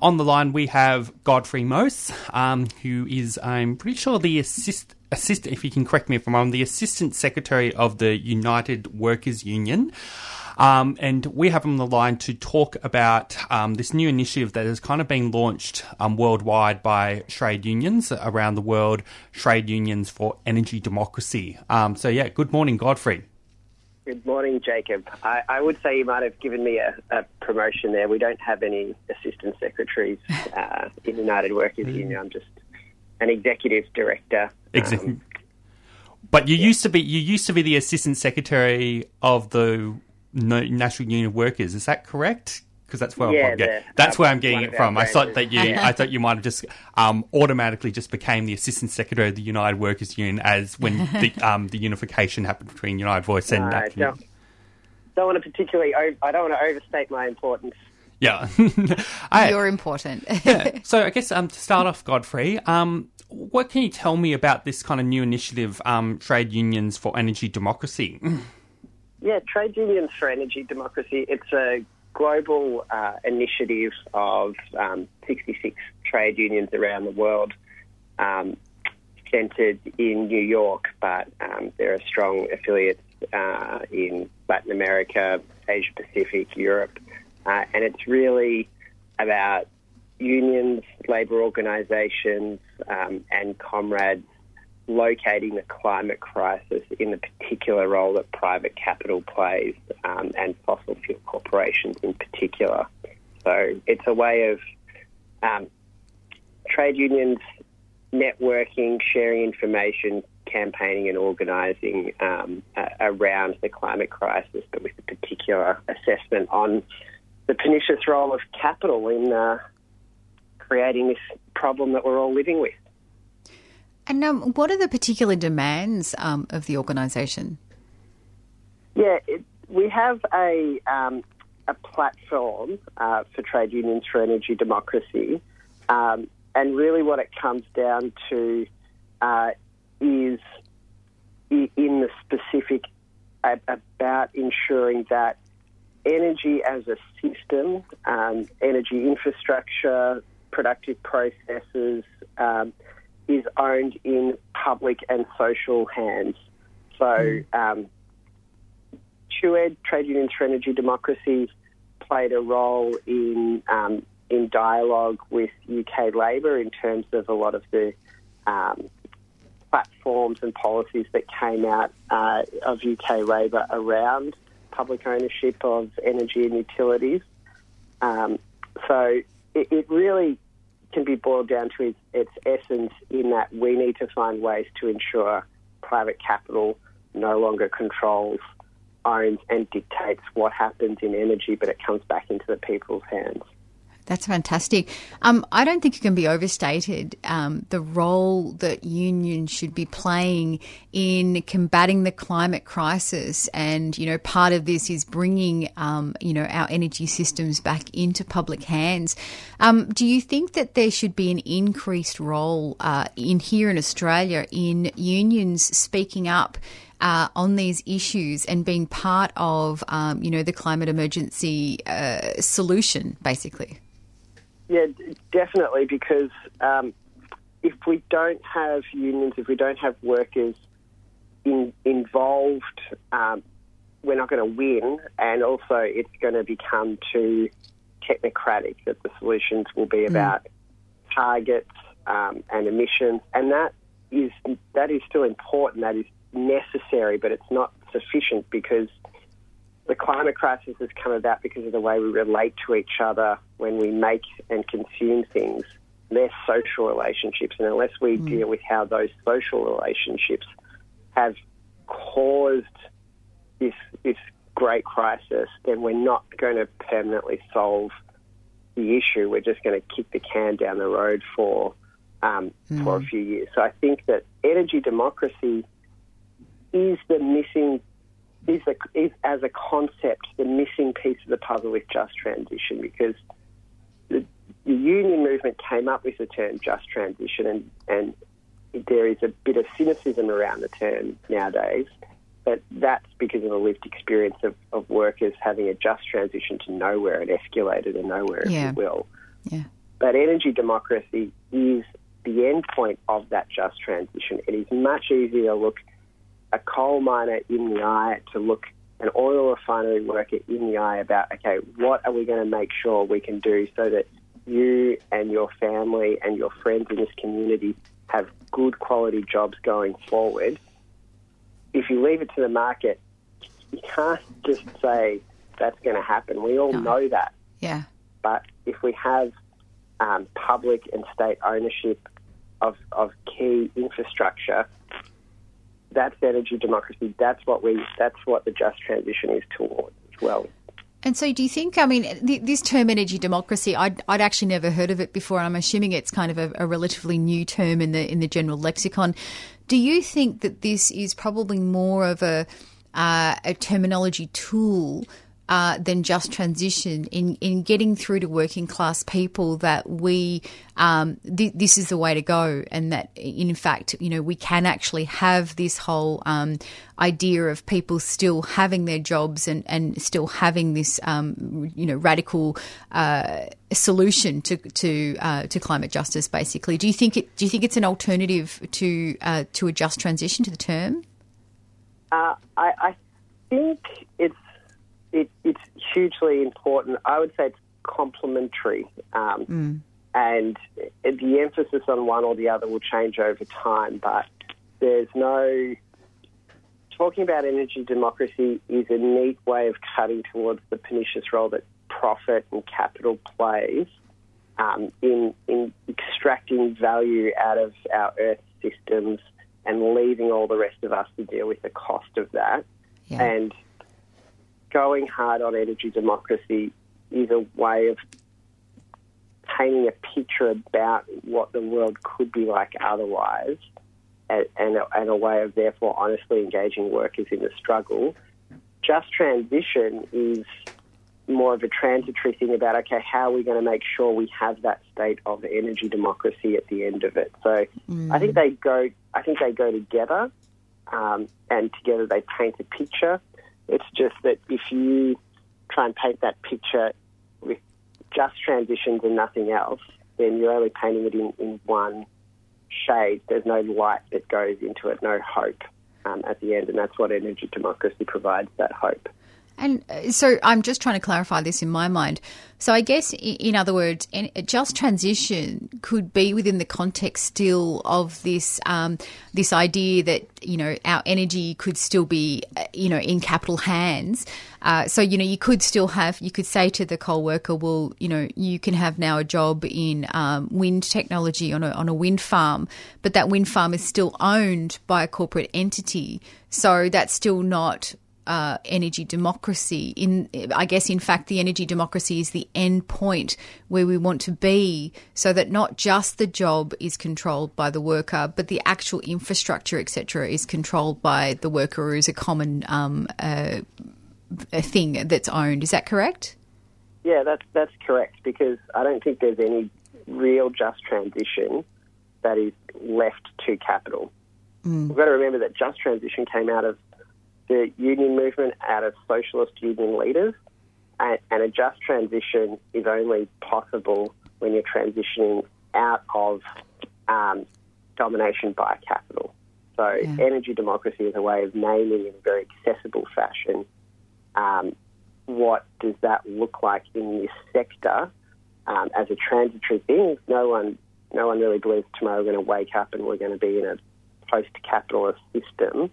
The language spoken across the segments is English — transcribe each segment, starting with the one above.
On the line, we have Godfrey Mose, who is, I'm pretty sure, the assistant, if you can correct me if I'm wrong, the Assistant Secretary of the United Workers' Union. And we have him on the line to talk about this new initiative that has kind of been launched worldwide by trade unions around the world, Trade Unions for Energy Democracy. Good morning, Godfrey. Good morning, Jacob. I would say you might have given me a promotion there. We don't have any assistant secretaries in the United Workers Union. I'm just an executive director. Exactly. But you used to be the assistant secretary of the National Union of Workers. Is that correct? Because that's where I'm getting it from. I thought you might have just automatically just became the assistant secretary of the United Workers Union as when the unification happened between United Voice and. I don't want to overstate my importance. Yeah, you're important. Yeah. So I guess to start off, Godfrey, what can you tell me about this kind of new initiative, Trade Unions for Energy Democracy? Yeah, Trade Unions for Energy Democracy. It's a global initiative of 66 trade unions around the world, centred in New York, but there are strong affiliates in Latin America, Asia Pacific, Europe, and it's really about unions, labour organisations and comrades locating the climate crisis in the particular role that private capital plays and fossil fuel corporations in particular. So it's a way of trade unions networking, sharing information, campaigning and organising around the climate crisis, but with a particular assessment on the pernicious role of capital in creating this problem that we're all living with. And what are the particular demands of the organisation? Yeah, we have a platform for Trade Unions for Energy Democracy, and really what it comes down to is in the specific about ensuring that energy as a system, energy infrastructure, productive processes, is owned in public and social hands. So TUED, Trade Unions for Energy Democracy, played a role in dialogue with UK Labor in terms of a lot of the platforms and policies that came out of UK Labor around public ownership of energy and utilities. So it really can be boiled down to its essence in that we need to find ways to ensure private capital no longer controls, owns and dictates what happens in energy, but it comes back into the people's hands. That's fantastic. I don't think it can be overstated the role that unions should be playing in combating the climate crisis. And, part of this is bringing, our energy systems back into public hands. Do you think that there should be an increased role here in Australia in unions speaking up on these issues and being part of, the climate emergency solution, basically? Yeah, definitely, because if we don't have unions, if we don't have workers involved, we're not going to win, and also it's going to become too technocratic, that the solutions will be about targets and emissions, and that is still important, that is necessary, but it's not sufficient, because the climate crisis has come about because of the way we relate to each other when we make and consume things. They're social relationships, and unless we deal with how those social relationships have caused this great crisis, then we're not going to permanently solve the issue. We're just going to kick the can down the road for a few years. So I think that energy democracy is as a concept the missing piece of the puzzle with just transition, because the union movement came up with the term just transition, and there is a bit of cynicism around the term nowadays, but that's because of the lived experience of workers having a just transition to nowhere and escalated to nowhere, if you will. Yeah. But energy democracy is the end point of that just transition. It is much easier to look a coal miner in the eye, to look an oil refinery worker in the eye about, okay, what are we going to make sure we can do so that you and your family and your friends in this community have good quality jobs going forward. If you leave it to the market, you can't just say that's going to happen. We all know that. Yeah. But if we have public and state ownership of key infrastructure, that's energy democracy. That's what the just transition is towards as well. And so do you think, I mean, this term energy democracy, I'd actually never heard of it before, and I'm assuming it's kind of a relatively new term in the general lexicon. Do you think that this is probably more of a terminology tool than just transition in getting through to working class people that this is the way to go, and that in fact, we can actually have this whole idea of people still having their jobs and still having this radical solution to climate justice, basically. Do you think it's an alternative to a just transition to the term? I think it's hugely important. I would say it's complementary, and the emphasis on one or the other will change over time. But there's no talking about energy democracy is a neat way of cutting towards the pernicious role that profit and capital plays in extracting value out of our Earth systems and leaving all the rest of us to deal with the cost of that. Yeah. And going hard on energy democracy is a way of painting a picture about what the world could be like otherwise, and a way of therefore honestly engaging workers in the struggle. Just transition is more of a transitory thing about, okay, how are we going to make sure we have that state of energy democracy at the end of it? So I think they go together, and together they paint a picture. It's just that if you try and paint that picture with just transitions and nothing else, then you're only painting it in one shade. There's no light that goes into it, no hope at the end, and that's what energy democracy provides, that hope. And so I'm just trying to clarify this in my mind. So I guess, in other words, just transition could be within the context still of this this idea that, our energy could still be, in capital hands. So, you could say to the coal worker, well, you can have now a job in wind technology on a wind farm, but that wind farm is still owned by a corporate entity. So that's still not energy democracy. I guess, in fact, the energy democracy is the end point where we want to be, so that not just the job is controlled by the worker, but the actual infrastructure, etc., is controlled by the worker, or is a common a thing that's owned. Is that correct? Yeah, that's correct, because I don't think there's any real just transition that is left to capital. We've got to remember that just transition came out of the union movement, out of socialist union leaders, and a just transition is only possible when you're transitioning out of domination by capital. So energy democracy is a way of naming in a very accessible fashion what does that look like in this sector as a transitory thing. No one really believes tomorrow we're going to wake up and we're going to be in a post-capitalist system.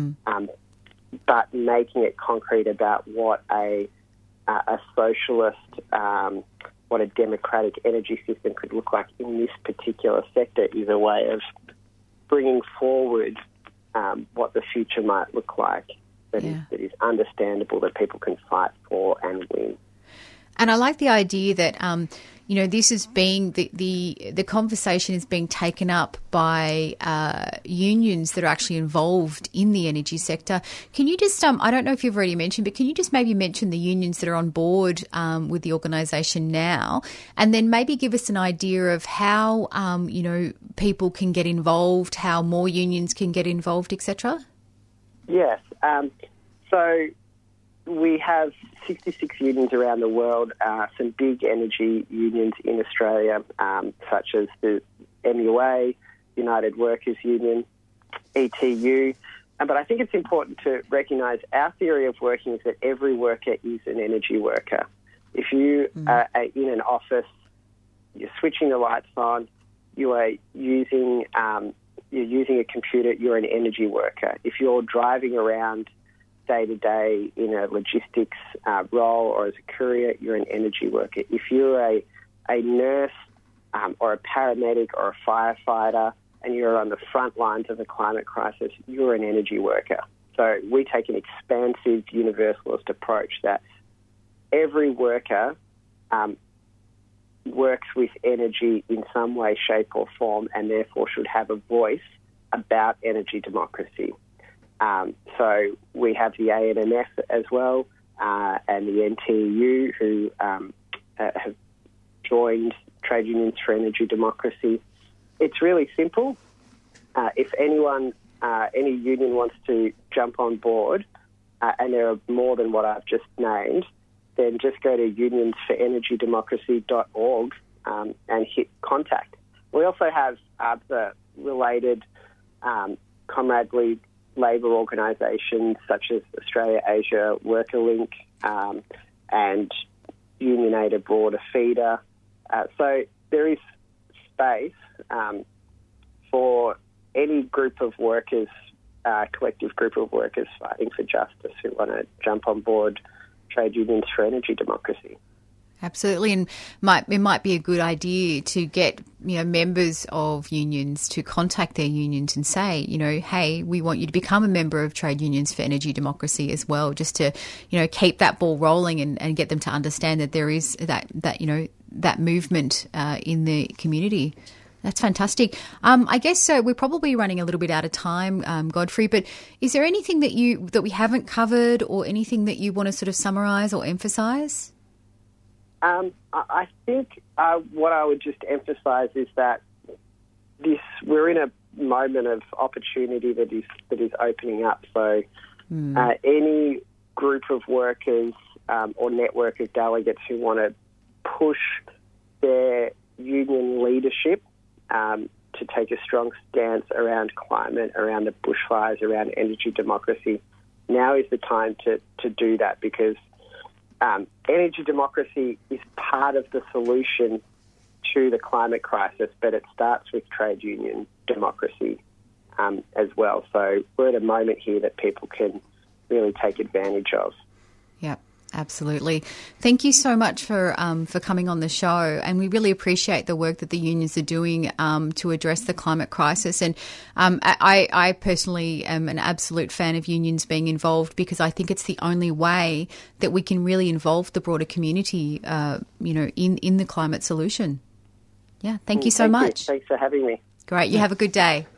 But making it concrete about what a socialist, what a democratic energy system could look like in this particular sector is a way of bringing forward what the future might look like that is understandable, that people can fight for and win. And I like the idea that, this is being the conversation is being taken up by unions that are actually involved in the energy sector. Can you just, I don't know if you've already mentioned, but can you just maybe mention the unions that are on board with the organisation now, and then maybe give us an idea of how, people can get involved, how more unions can get involved, etc.? Yes. So we have 66 unions around the world, some big energy unions in Australia, such as the MUA, United Workers Union, ETU. But I think it's important to recognise our theory of working is that every worker is an energy worker. If you are in an office, you're switching the lights on, you are using a computer, you're an energy worker. If you're driving around day to day in a logistics role or as a courier, you're an energy worker. If you're a nurse or a paramedic or a firefighter and you're on the front lines of the climate crisis, you're an energy worker. So we take an expansive universalist approach that every worker works with energy in some way, shape or form and therefore should have a voice about energy democracy. So we have the ANMF as well and the NTEU who have joined Trade Unions for Energy Democracy. It's really simple. If anyone, any union wants to jump on board, and there are more than what I've just named, then just go to unionsforenergydemocracy.org and hit contact. We also have other related comradely labour organisations such as Australia Asia Worker Link and Union Aid Abroad, a feeder. So there is space for any group of workers, collective group of workers fighting for justice who want to jump on board Trade Unions for Energy Democracy. Absolutely, and it might be a good idea to get members of unions to contact their unions and say, hey, we want you to become a member of Trade Unions for Energy Democracy as well, just to keep that ball rolling and get them to understand that there is that movement in the community. That's fantastic. I guess we're probably running a little bit out of time, Godfrey, but is there anything that we haven't covered or anything that you want to sort of summarise or emphasise? I think what I would just emphasise is that we're in a moment of opportunity that is opening up. So any group of workers or network of delegates who want to push their union leadership to take a strong stance around climate, around the bushfires, around energy democracy, now is the time to do that, because energy democracy is part of the solution to the climate crisis, but it starts with trade union democracy as well. So we're at a moment here that people can really take advantage of. Yep. Absolutely. Thank you so much for coming on the show, and we really appreciate the work that the unions are doing to address the climate crisis. And I personally am an absolute fan of unions being involved, because I think it's the only way that we can really involve the broader community, in the climate solution. Yeah, thank you so much. Thanks for having me. Great. You have a good day.